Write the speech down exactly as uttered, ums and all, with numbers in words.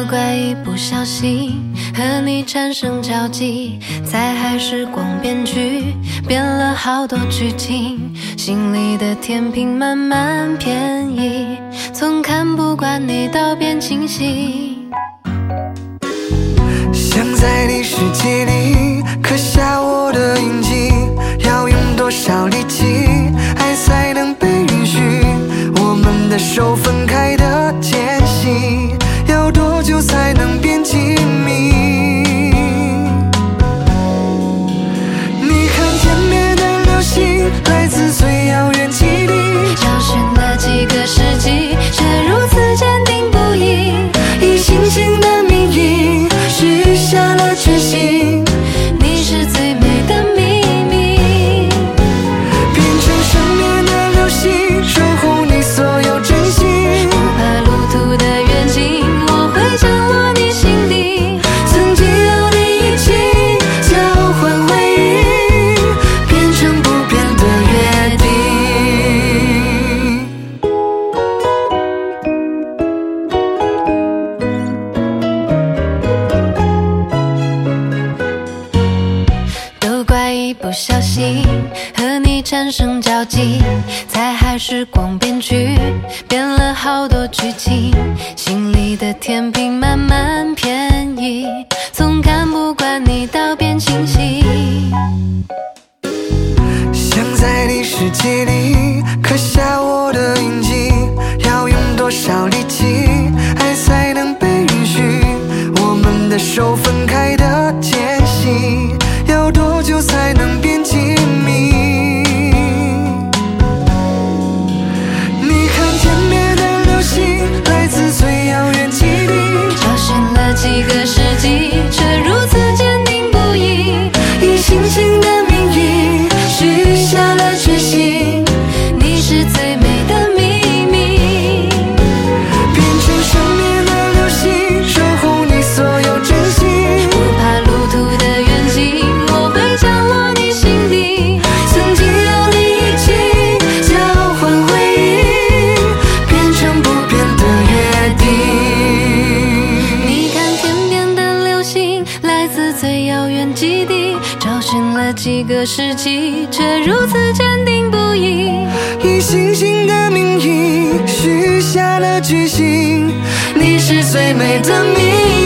怪一不小心和你产生交集，在海时光编剧，变了好多剧情，心里的天平慢慢偏移，从看不惯你到变清晰。 想在你世界里刻下我的印记，要用多少力气爱才能被允许？我们的手分开的间隙，要多久才能变亲密？你看天边的流星来自最遥远基地， 找寻了几个世纪，却如此坚定不移， 以星星的名义许下了决心， 你是最美的秘密， 变成身边的流星，守护你所有真心， 不怕路途的远近，我会降落你心底， 曾经有你一起交换回忆，变成不变的约定。 都怪一不小心和你产生交集，在海时光编剧，变了好多剧情，心里的天平慢慢偏移，从看不惯你到变清晰。 想在你世界里刻下我的印记，要用多少力气爱才能被允许？我们的手分开的间隙，要多久才能变亲密？你看天边的流星来自最遥远基地， 找寻了几个世纪，却如此坚定不移， 以星星的名义许下了决心， 你是最美的秘密， 变成身边的流星，守护你所有真心， 不怕路途的远近，我会降落你心底， 曾经有你一起交换回忆，变成不变的约定。 你看天边的流星来自最遥远基地，找寻了几个世纪，却如此坚定不移， 以星星的名义许下了决心，你是最美的秘密。